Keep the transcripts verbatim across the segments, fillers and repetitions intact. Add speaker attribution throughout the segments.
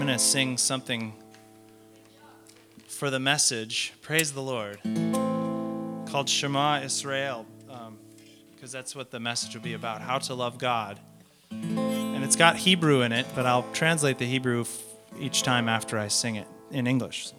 Speaker 1: going to sing something for the message, praise the Lord, called Shema Israel, because um, that's what the message will be about, how to love God. And it's got Hebrew in it, but I'll translate the Hebrew f- each time after I sing it in English.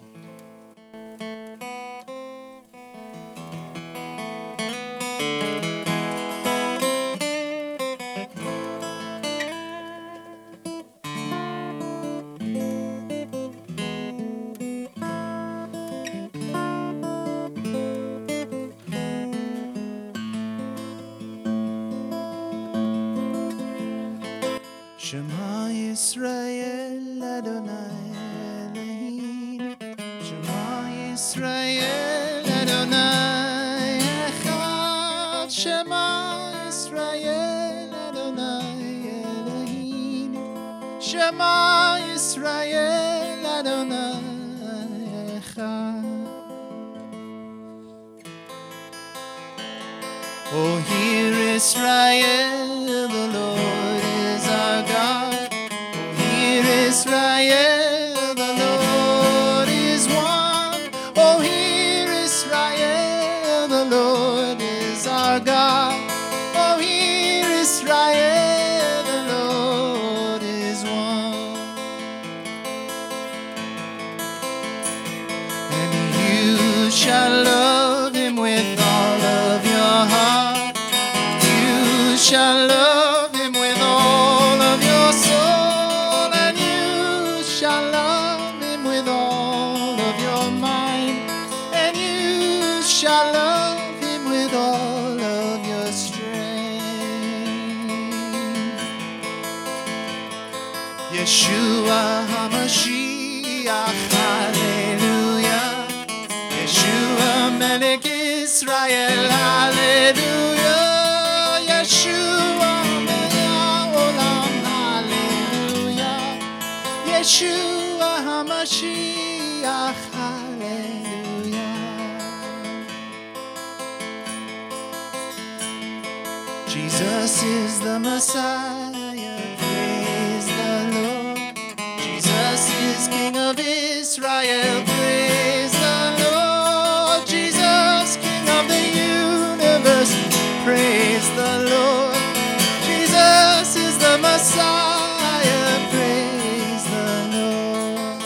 Speaker 1: Shema Yisrael Adonai Elohim, Shema Yisrael Adonai Echad, Shema Yisrael Adonai Elohim, Shema Yisrael Adonai Echad. Oh, hear Israel, the Lord is our God. Oh, hear Israel, the Lord is one. Oh, hear Israel, the Lord is our God. Oh, hear Israel, the Lord is one. And you shall love him with all of your heart. You shall love him with all of your soul, and you shall love him with all of your mind, and you shall love him with all of your strength. Yeshua HaMashiach, Hallelujah. Yeshua Melech Israel, Hallelujah. Yeshua Melech Olam, Hallelujah. Yeshua HaMashiach, Hallelujah. Jesus is the Messiah, praise the Lord. Jesus is King of Israel, praise the Lord. Jesus, King of the universe, praise the Lord. Jesus is the Messiah, praise the Lord.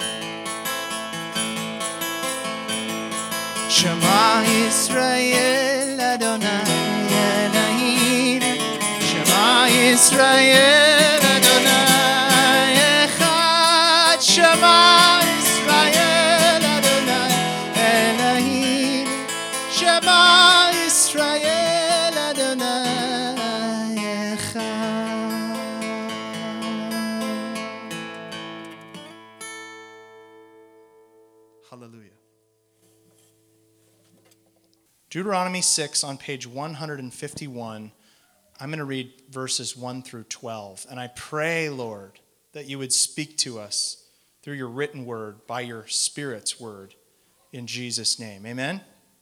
Speaker 1: Shema Yisrael Adonai Elohim, Shema Yisrael Adonai Echad, Shema Yisrael Adonai Elohim, Shema Yisrael Adonai Echad. Hallelujah. Deuteronomy six on page one hundred fifty-one. I'm going to read verses one through twelve. And I pray, Lord, that you would speak to us through your written word, by your Spirit's word, in Jesus' name. Amen?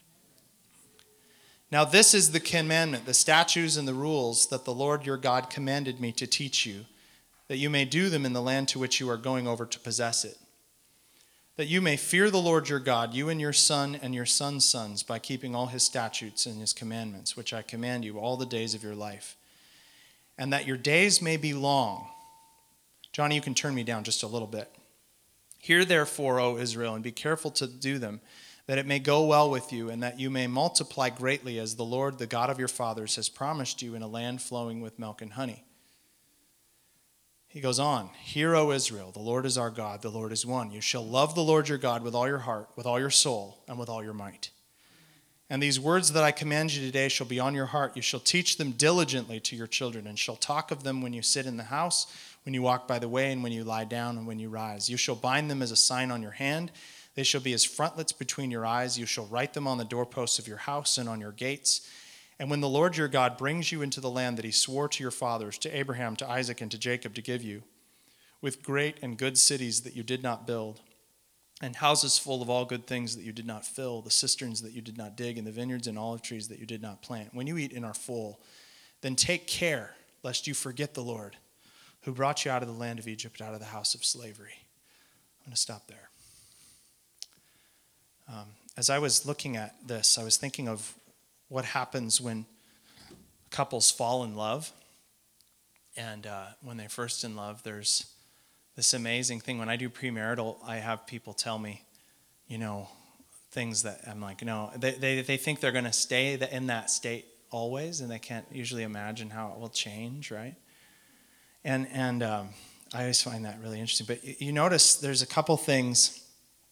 Speaker 1: Now this is the commandment, the statutes and the rules that the Lord your God commanded me to teach you, that you may do them in the land to which you are going over to possess it. That you may fear the Lord your God, you and your son and your son's sons, by keeping all his statutes and his commandments, which I command you all the days of your life. And that your days may be long. Johnny, you can turn me down just a little bit. Hear therefore, O Israel, and be careful to do them, that it may go well with you, and that you may multiply greatly, as the Lord, the God of your fathers, has promised you, in a land flowing with milk and honey. He goes on, Hear, O Israel, the Lord is our God, the Lord is one. You shall love the Lord your God with all your heart, with all your soul, and with all your might. And these words that I command you today shall be on your heart. You shall teach them diligently to your children, and shall talk of them when you sit in the house, when you walk by the way, and when you lie down, and when you rise. You shall bind them as a sign on your hand. They shall be as frontlets between your eyes. You shall write them on the doorposts of your house and on your gates. And when the Lord your God brings you into the land that he swore to your fathers, to Abraham, to Isaac, and to Jacob to give you, with great and good cities that you did not build, and houses full of all good things that you did not fill, the cisterns that you did not dig, and the vineyards and olive trees that you did not plant, when you eat and are full, then take care lest you forget the Lord, who brought you out of the land of Egypt, out of the house of slavery. I'm going to stop there. Um, as I was looking at this, I was thinking of what happens when couples fall in love. And uh, when they're first in love, there's this amazing thing. When I do premarital, I have people tell me, you know, things that I'm like, no, they they, they think they're going to stay in that state always, and they can't usually imagine how it will change, right? And and um, I always find that really interesting. But you notice there's a couple things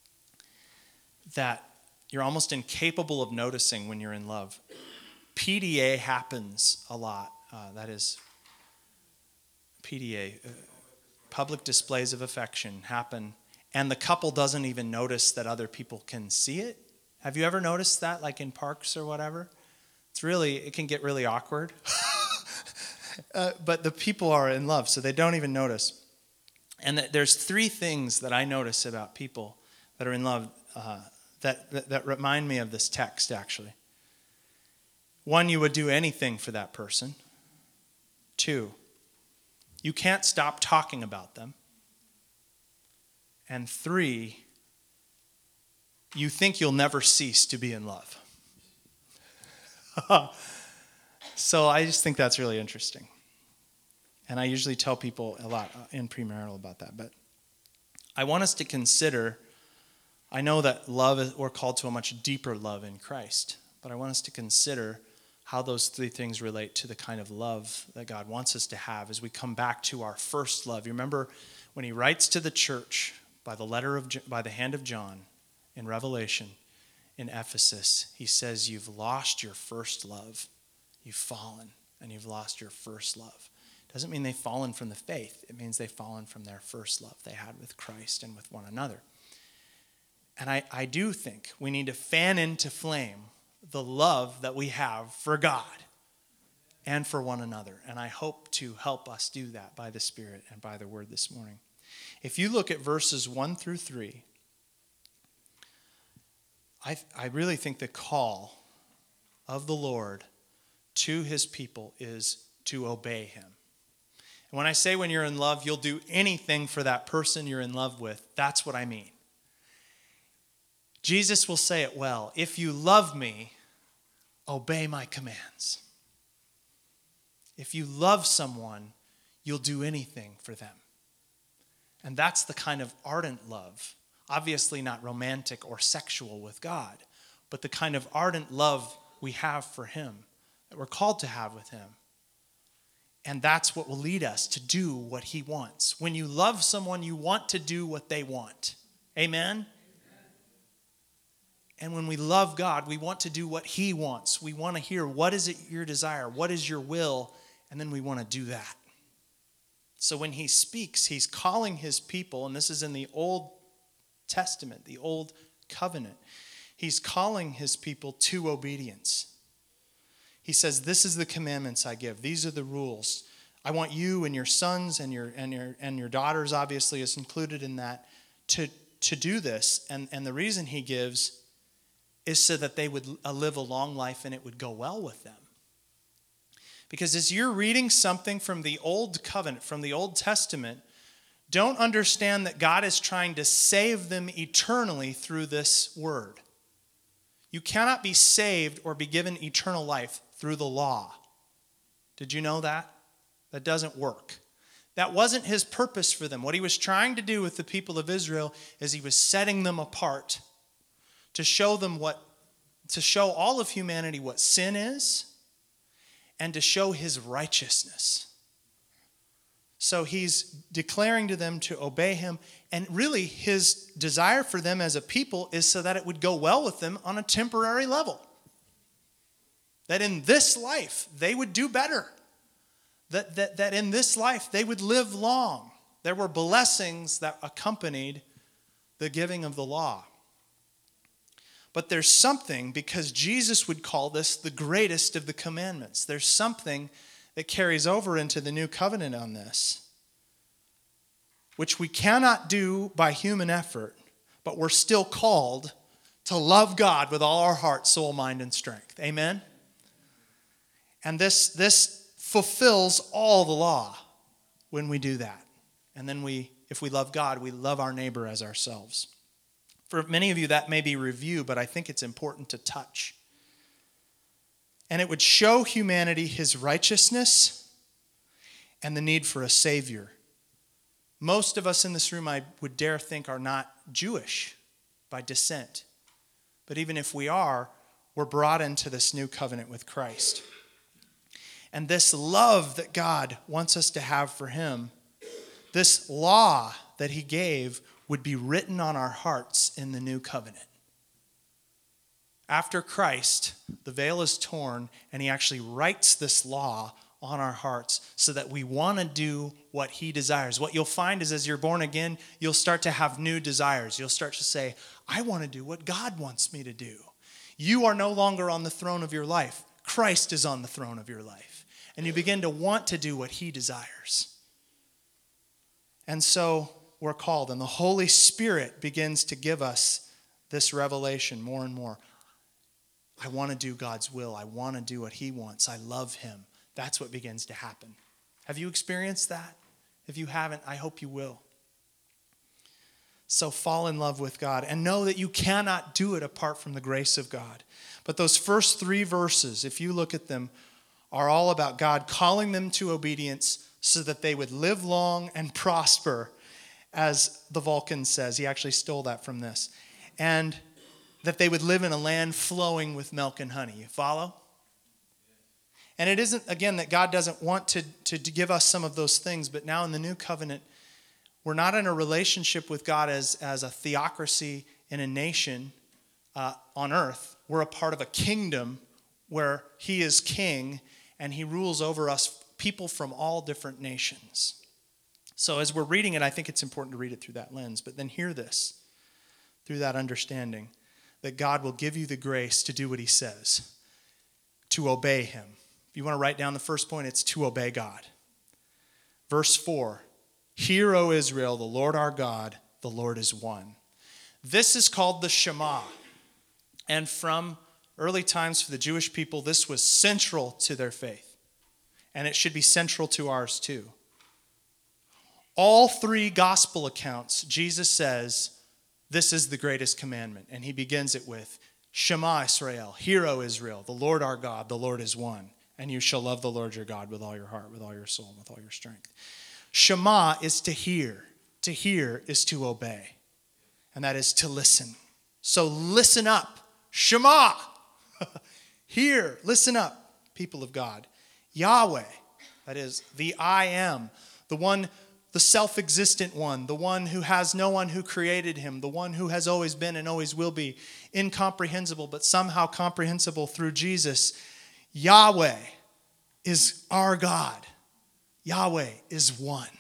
Speaker 1: that you're almost incapable of noticing when you're in love. P D A happens a lot. Uh, that is, P D A, uh, public displays of affection, happen, and the couple doesn't even notice that other people can see it. Have you ever noticed that, like in parks or whatever? It's really, it can get really awkward. uh, but the people are in love, so they don't even notice. And th- there's three things that I notice about people that are in love uh, that, that that remind me of this text, actually. One, you would do anything for that person. Two, you can't stop talking about them. And three, you think you'll never cease to be in love. So I just think that's really interesting. And I usually tell people a lot in premarital about that. But I want us to consider, I know that love, is, we're called to a much deeper love in Christ. But I want us to consider how those three things relate to the kind of love that God wants us to have as we come back to our first love. You remember when he writes to the church by the letter of by the hand of John in Revelation in Ephesus, he says, you've lost your first love. You've fallen and you've lost your first love. Doesn't mean they've fallen from the faith. It means they've fallen from their first love they had with Christ and with one another. And I, I do think we need to fan into flame the love that we have for God and for one another. And I hope to help us do that by the Spirit and by the Word this morning. If you look at verses one through three, I, I really think the call of the Lord to his people is to obey him. And when I say when you're in love, you'll do anything for that person you're in love with, that's what I mean. Jesus will say it well. If you love me, obey my commands. If you love someone, you'll do anything for them. And that's the kind of ardent love. Obviously not romantic or sexual with God, but the kind of ardent love we have for him, that we're called to have with him. And that's what will lead us to do what he wants. When you love someone, you want to do what they want. Amen? And when we love God, we want to do what he wants. We want to hear, what is it your desire? What is your will? And then we want to do that. So when he speaks, he's calling his people, and this is in the Old Testament, the Old Covenant. He's calling his people to obedience. He says, this is the commandments I give. These are the rules. I want you and your sons and your and your and your daughters, obviously, is included in that, to, to do this. And, and the reason he gives is so that they would live a long life and it would go well with them. Because as you're reading something from the Old Covenant, from the Old Testament, don't understand that God is trying to save them eternally through this word. You cannot be saved or be given eternal life through the law. Did you know that? That doesn't work. That wasn't his purpose for them. What he was trying to do with the people of Israel is he was setting them apart to show them what, to show all of humanity what sin is and to show his righteousness. So he's declaring to them to obey him. And really, his desire for them as a people is so that it would go well with them on a temporary level. That in this life, they would do better. That, that, that in this life, they would live long. There were blessings that accompanied the giving of the law. But there's something, because Jesus would call this the greatest of the commandments. There's something that carries over into the new covenant on this, which we cannot do by human effort, but we're still called to love God with all our heart, soul, mind, and strength. Amen? And this, this fulfills all the law when we do that. And then we if we love God, we love our neighbor as ourselves. For many of you, that may be review, but I think it's important to touch. And it would show humanity his righteousness and the need for a Savior. Most of us in this room, I would dare think, are not Jewish by descent. But even if we are, we're brought into this new covenant with Christ. And this love that God wants us to have for him, this law that he gave, would be written on our hearts in the new covenant. After Christ, the veil is torn, and he actually writes this law on our hearts so that we want to do what he desires. What you'll find is as you're born again, you'll start to have new desires. You'll start to say, I want to do what God wants me to do. You are no longer on the throne of your life. Christ is on the throne of your life. And you begin to want to do what he desires. And so we're called, and the Holy Spirit begins to give us this revelation more and more. I want to do God's will. I want to do what he wants. I love him. That's what begins to happen. Have you experienced that? If you haven't, I hope you will. So fall in love with God and know that you cannot do it apart from the grace of God. But those first three verses, if you look at them, are all about God calling them to obedience so that they would live long and prosper, as the Vulcan says. He actually stole that from this. And that they would live in a land flowing with milk and honey. You follow? And it isn't, again, that God doesn't want to, to, to give us some of those things, but now in the new covenant, we're not in a relationship with God as, as a theocracy in a nation uh, on earth. We're a part of a kingdom where he is king and he rules over us, people from all different nations. So as we're reading it, I think it's important to read it through that lens. But then hear this, through that understanding, that God will give you the grace to do what he says, to obey him. If you want to write down the first point, it's to obey God. Verse four, hear, O Israel, the Lord our God, the Lord is one. This is called the Shema. And from early times for the Jewish people, this was central to their faith. And it should be central to ours too. All three gospel accounts, Jesus says, this is the greatest commandment. And he begins it with, Shema Israel, hear, O Israel, the Lord our God, the Lord is one. And you shall love the Lord your God with all your heart, with all your soul, and with all your strength. Shema is to hear. To hear is to obey. And that is to listen. So listen up. Shema. Hear. Listen up, people of God. Yahweh, that is the I am, the one, the self-existent one, the one who has no one who created him, the one who has always been and always will be, incomprehensible, but somehow comprehensible through Jesus. Yahweh is our God. Yahweh is one.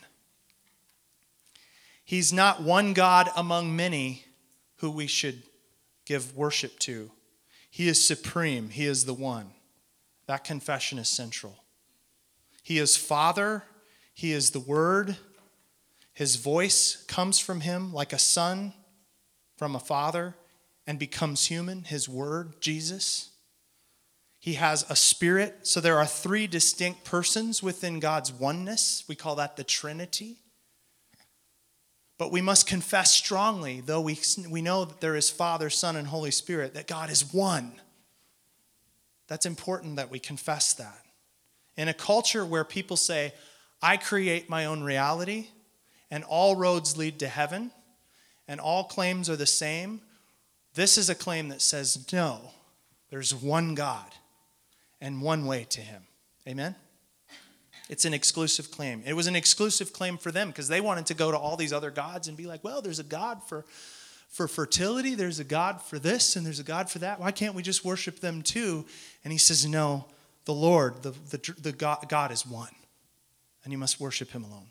Speaker 1: He's not one God among many who we should give worship to. He is supreme. He is the one. That confession is central. He is Father. He is the Word. His voice comes from him like a son from a father and becomes human. His Word, Jesus. He has a spirit. So there are three distinct persons within God's oneness. We call that the Trinity. But we must confess strongly, though we, we know that there is Father, Son, and Holy Spirit, that God is one. That's important that we confess that. In a culture where people say, I create my own reality, and all roads lead to heaven, and all claims are the same, this is a claim that says, no, there's one God and one way to him. Amen? It's an exclusive claim. It was an exclusive claim for them because they wanted to go to all these other gods and be like, well, there's a God for, for fertility, there's a God for this, and there's a God for that. Why can't we just worship them too? And he says, no, the Lord, the, the, the God, God is one, and you must worship him alone.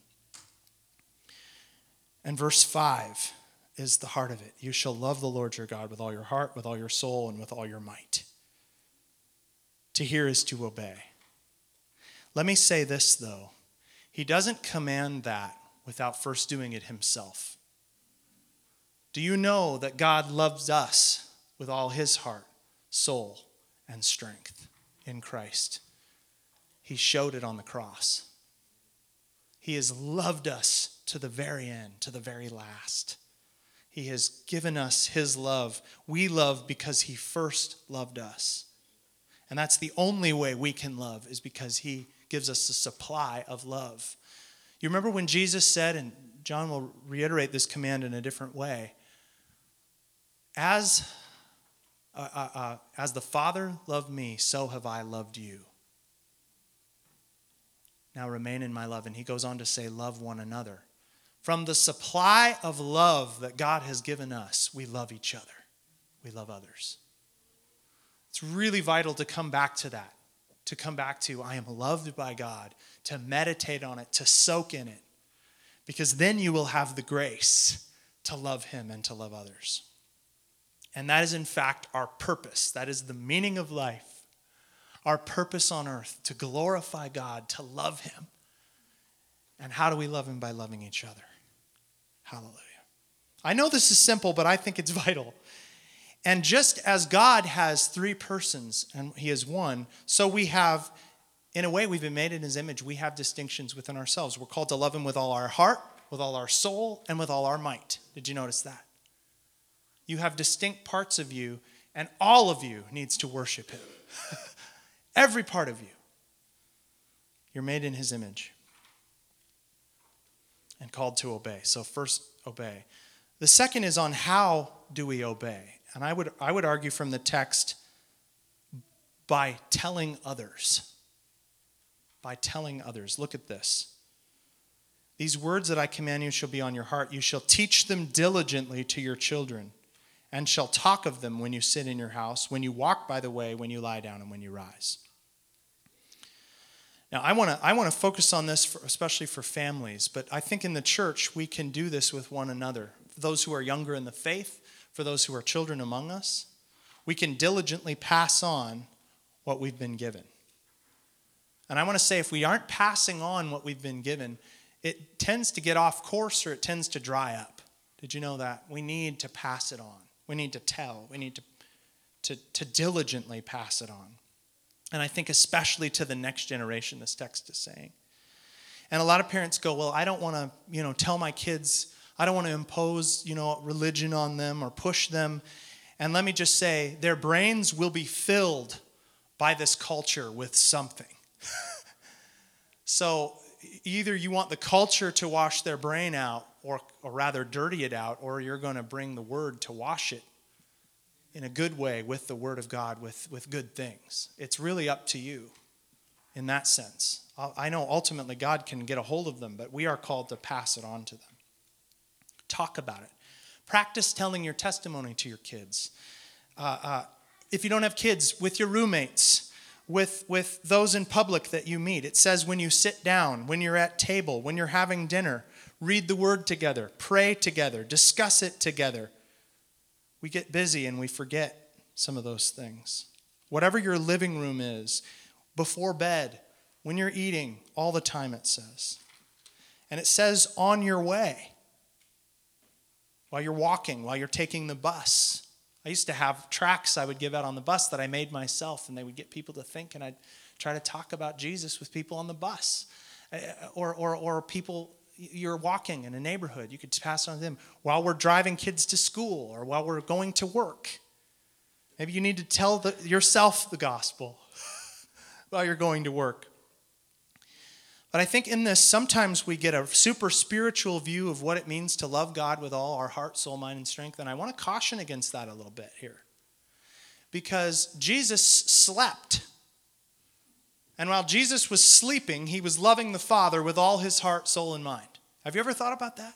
Speaker 1: And verse five is the heart of it. You shall love the Lord your God with all your heart, with all your soul, and with all your might. To hear is to obey. Let me say this, though. He doesn't command that without first doing it himself. Do you know that God loves us with all his heart, soul, and strength in Christ? He showed it on the cross. He has loved us to the very end, to the very last. He has given us his love. We love because he first loved us. And that's the only way we can love, is because he gives us a supply of love. You remember when Jesus said, and John will reiterate this command in a different way, as, uh, uh, uh, as the Father loved me, so have I loved you. Now remain in my love. And he goes on to say, love one another. From the supply of love that God has given us, we love each other. We love others. It's really vital to come back to that, to come back to, I am loved by God, to meditate on it, to soak in it, because then you will have the grace to love him and to love others. And that is, in fact, our purpose. That is the meaning of life. Our purpose on earth, to glorify God, to love him. And how do we love him? By loving each other. Hallelujah. I know this is simple, but I think it's vital. And just as God has three persons and he is one, so we have, in a way, we've been made in his image. We have distinctions within ourselves. We're called to love him with all our heart, with all our soul, and with all our might. Did you notice that? You have distinct parts of you, and all of you needs to worship him. Every part of you. You're made in his image and called to obey. So first, obey. The second is on how do we obey? And I would I would argue from the text, by telling others. By telling others. Look at this. These words that I command you shall be on your heart. You shall teach them diligently to your children, and shall talk of them when you sit in your house, when you walk by the way, when you lie down, and when you rise. Now, I want to I want to focus on this, for, especially for families, but I think in the church we can do this with one another. For those who are younger in the faith, for those who are children among us, we can diligently pass on what we've been given. And I want to say, if we aren't passing on what we've been given, it tends to get off course, or it tends to dry up. Did you know that? We need to pass it on. We need to tell. We need to, to, to diligently pass it on. And I think especially to the next generation, this text is saying. And a lot of parents go, well, I don't want to, you know, tell my kids, I don't want to impose, you know, religion on them or push them. And let me just say, their brains will be filled by this culture with something. So either you want the culture to wash their brain out, or, or rather dirty it out, or you're going to bring the word to wash it in a good way with the word of God, with, with good things. It's really up to you in that sense. I know ultimately God can get a hold of them, but we are called to pass it on to them. Talk about it. Practice telling your testimony to your kids. Uh, uh, if you don't have kids, with your roommates, with, with those in public that you meet. It says when you sit down, when you're at table, when you're having dinner, read the word together, pray together, discuss it together. We get busy and we forget some of those things. Whatever your living room is, before bed, when you're eating, all the time it says. And it says on your way, while you're walking, while you're taking the bus. I used to have tracts I would give out on the bus that I made myself, and they would get people to think, and I'd try to talk about Jesus with people on the bus. Or, or, or people, you're walking in a neighborhood, you could pass it on to them while we're driving kids to school or while we're going to work. Maybe you need to tell the, yourself the gospel while you're going to work. But I think in this, sometimes we get a super spiritual view of what it means to love God with all our heart, soul, mind, and strength. And I want to caution against that a little bit here. Because Jesus slept. And while Jesus was sleeping, he was loving the Father with all his heart, soul, and mind. Have you ever thought about that?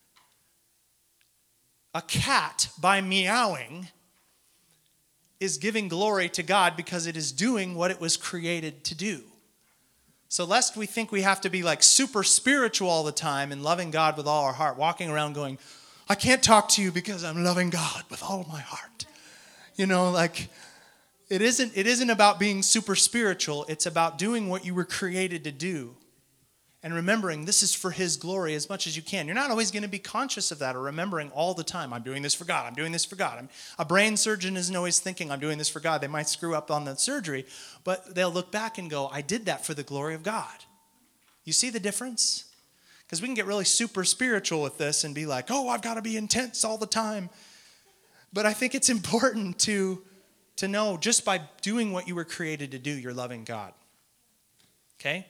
Speaker 1: A cat, by meowing, is giving glory to God because it is doing what it was created to do. So lest we think we have to be like super spiritual all the time and loving God with all our heart, walking around going, I can't talk to you because I'm loving God with all my heart. You know, like it isn't, it isn't about being super spiritual. It's about doing what you were created to do. And remembering this is for his glory as much as you can. You're not always going to be conscious of that or remembering all the time, I'm doing this for God, I'm doing this for God. I'm, a brain surgeon isn't always thinking, I'm doing this for God. They might screw up on the surgery, but they'll look back and go, I did that for the glory of God. You see the difference? Because we can get really super spiritual with this and be like, oh, I've got to be intense all the time. But I think it's important to, to know just by doing what you were created to do, you're loving God. Okay?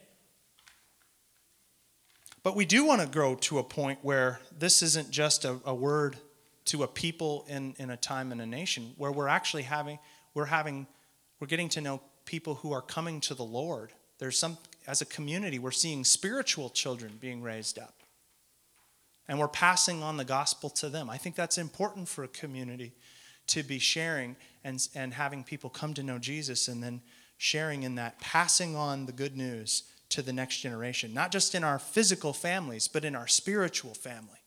Speaker 1: But we do want to grow to a point where this isn't just a, a word to a people in, in a time and a nation, where we're actually having, we're having, we're getting to know people who are coming to the Lord. There's some, as a community, we're seeing spiritual children being raised up. And we're passing on the gospel to them. I think that's important for a community to be sharing and, and having people come to know Jesus and then sharing in that, passing on the good news to the next generation. Not just in our physical families, but in our spiritual family.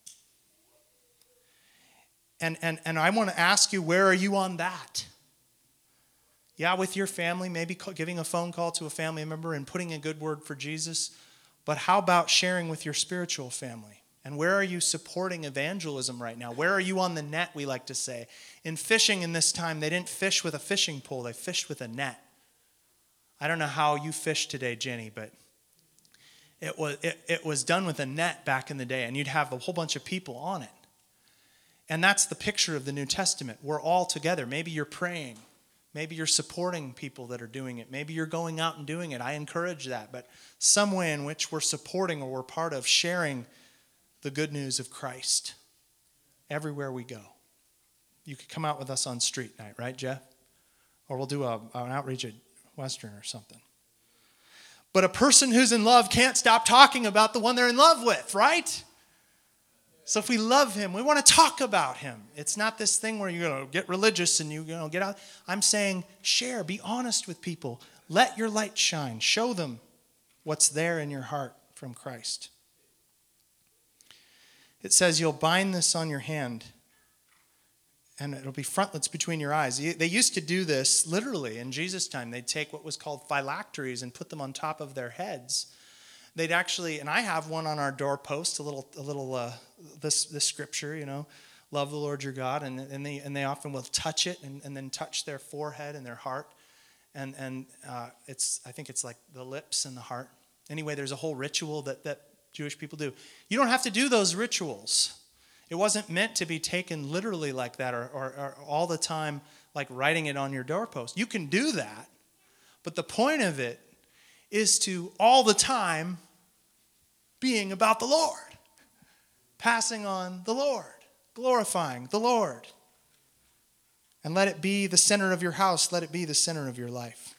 Speaker 1: And, and, and I want to ask you, where are you on that? Yeah, with your family, maybe giving a phone call to a family member and putting a good word for Jesus. But how about sharing with your spiritual family? And where are you supporting evangelism right now? Where are you on the net, we like to say? In fishing in this time, they didn't fish with a fishing pole. They fished with a net. I don't know how you fish today, Jenny, but it was, it, it was done with a net back in the day, and you'd have a whole bunch of people on it. And that's the picture of the New Testament. We're all together. Maybe you're praying. Maybe you're supporting people that are doing it. Maybe you're going out and doing it. I encourage that. But some way in which we're supporting or we're part of sharing the good news of Christ everywhere we go. You could come out with us on street night, right, Jeff? Or we'll do a, an outreach at Western or something. But a person who's in love can't stop talking about the one they're in love with, right? So if we love him, we want to talk about him. It's not this thing where you're going to get religious and you, you know, get out. I'm saying share, be honest with people. Let your light shine. Show them what's there in your heart from Christ. It says you'll bind this on your hand and it'll be frontlets between your eyes. They used to do this literally in Jesus' time. They'd take what was called phylacteries and put them on top of their heads. They'd actually, and I have one on our doorpost, a little, a little, uh, this, this scripture, you know, love the Lord your God, and and they and they often will touch it and, and then touch their forehead and their heart, and and uh, it's I think it's like the lips and the heart. Anyway, there's a whole ritual that that Jewish people do. You don't have to do those rituals. It wasn't meant to be taken literally like that, or, or, or all the time like writing it on your doorpost. You can do that, but the point of it is to all the time being about the Lord, passing on the Lord, glorifying the Lord. And let it be the center of your house. Let it be the center of your life.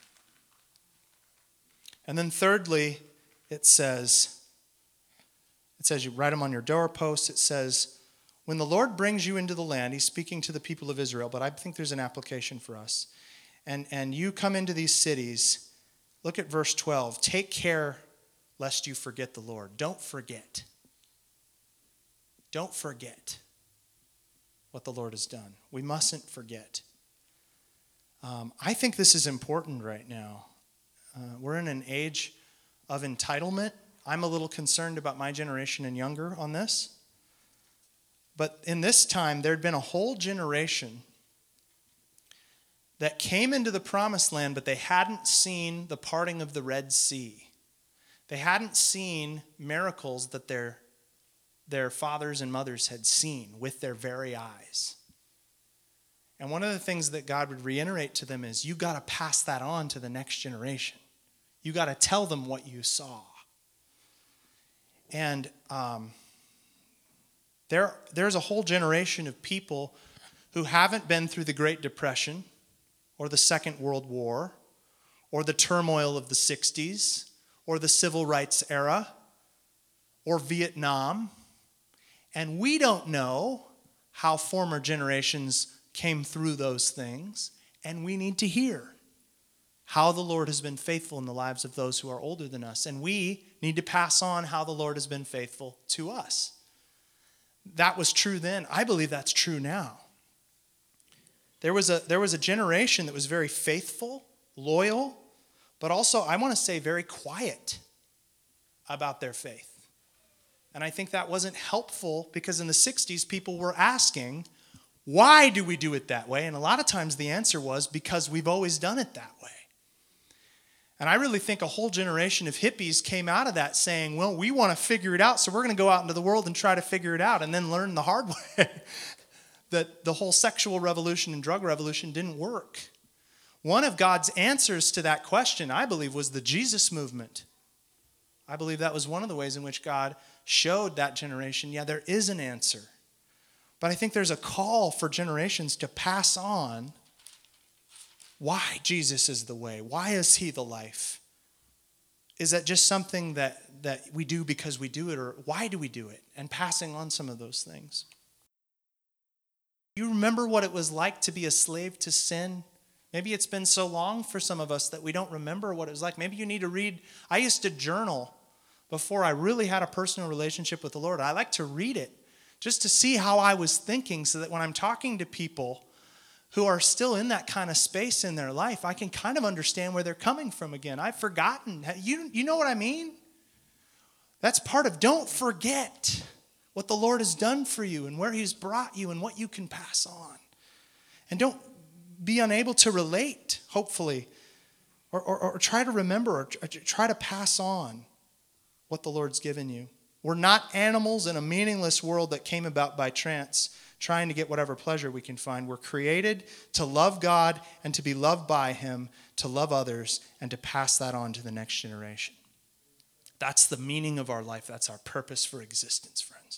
Speaker 1: And then thirdly, it says, it says you write them on your doorpost. It says, when the Lord brings you into the land, he's speaking to the people of Israel, but I think there's an application for us. And, and you come into these cities. Look at verse twelve. Take care lest you forget the Lord. Don't forget. Don't forget what the Lord has done. We mustn't forget. Um, I think this is important right now. Uh, we're in an age of entitlement. I'm a little concerned about my generation and younger on this. But in this time, there had been a whole generation that came into the promised land, but they hadn't seen the parting of the Red Sea. They hadn't seen miracles that their, their fathers and mothers had seen with their very eyes. And one of the things that God would reiterate to them is, you got to pass that on to the next generation. You got to tell them what you saw. And um, there, there's a whole generation of people who haven't been through the Great Depression or the Second World War or the turmoil of the sixties or the Civil Rights era or Vietnam. And we don't know how former generations came through those things. And we need to hear how the Lord has been faithful in the lives of those who are older than us. And we need to pass on how the Lord has been faithful to us. That was true then. I believe that's true now. There was a, there was a generation that was very faithful, loyal, but also, I want to say, very quiet about their faith. And I think that wasn't helpful because in the sixties, people were asking, why do we do it that way? And a lot of times the answer was, because we've always done it that way. And I really think a whole generation of hippies came out of that saying, well, we want to figure it out, so we're going to go out into the world and try to figure it out and then learn the hard way that the whole sexual revolution and drug revolution didn't work. One of God's answers to that question, I believe, was the Jesus movement. I believe that was one of the ways in which God showed that generation, yeah, there is an answer. But I think there's a call for generations to pass on why Jesus is the way. Why is he the life? Is that just something that, that we do because we do it, or why do we do it? And passing on some of those things. You remember what it was like to be a slave to sin? Maybe it's been so long for some of us that we don't remember what it was like. Maybe you need to read. I used to journal before I really had a personal relationship with the Lord. I like to read it just to see how I was thinking, so that when I'm talking to people who are still in that kind of space in their life, I can kind of understand where they're coming from again. I've forgotten. You, you know what I mean? That's part of, don't forget what the Lord has done for you and where he's brought you and what you can pass on. And don't be unable to relate, hopefully, or, or, or try to remember, or try to pass on what the Lord's given you. We're not animals in a meaningless world that came about by chance, trying to get whatever pleasure we can find. We're created to love God and to be loved by him, to love others, and to pass that on to the next generation. That's the meaning of our life. That's our purpose for existence, friends.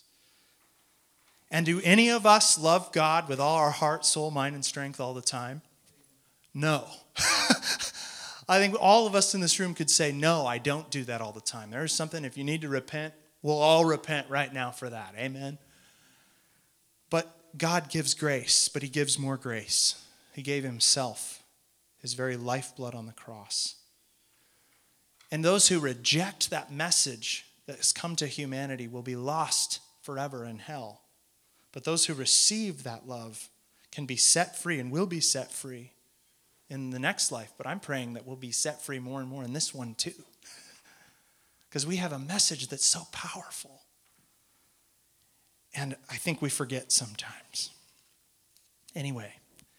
Speaker 1: And do any of us love God with all our heart, soul, mind, and strength all the time? No. I think all of us in this room could say, no, I don't do that all the time. There's something, if you need to repent, we'll all repent right now for that. Amen? But God gives grace, but he gives more grace. He gave himself, his very lifeblood on the cross. And those who reject that message that has come to humanity will be lost forever in hell. But those who receive that love can be set free and will be set free in the next life. But I'm praying that we'll be set free more and more in this one too. Because we have a message that's so powerful. And I think we forget sometimes. Anyway,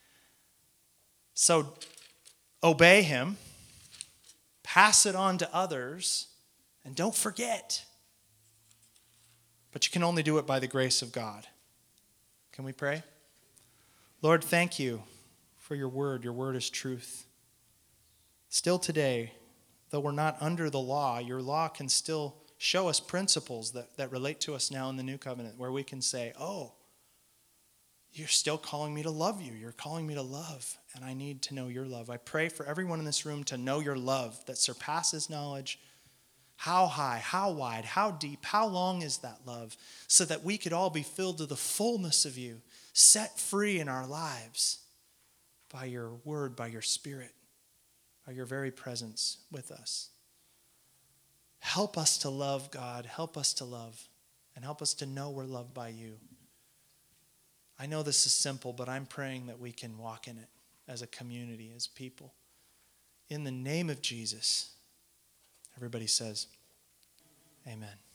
Speaker 1: so obey him, pass it on to others, and don't forget. But you can only do it by the grace of God. Can we pray? Lord, thank you for your word. Your word is truth. Still today, though we're not under the law, your law can still show us principles that, that relate to us now in the new covenant, where we can say, oh, you're still calling me to love you. You're calling me to love, and I need to know your love. I pray for everyone in this room to know your love that surpasses knowledge. How high, how wide, how deep, how long is that love? So that we could all be filled to the fullness of you, set free in our lives by your word, by your spirit, by your very presence with us. Help us to love, God. Help us to love, and help us to know we're loved by you. I know this is simple, but I'm praying that we can walk in it as a community, as people. In the name of Jesus. Everybody says, amen.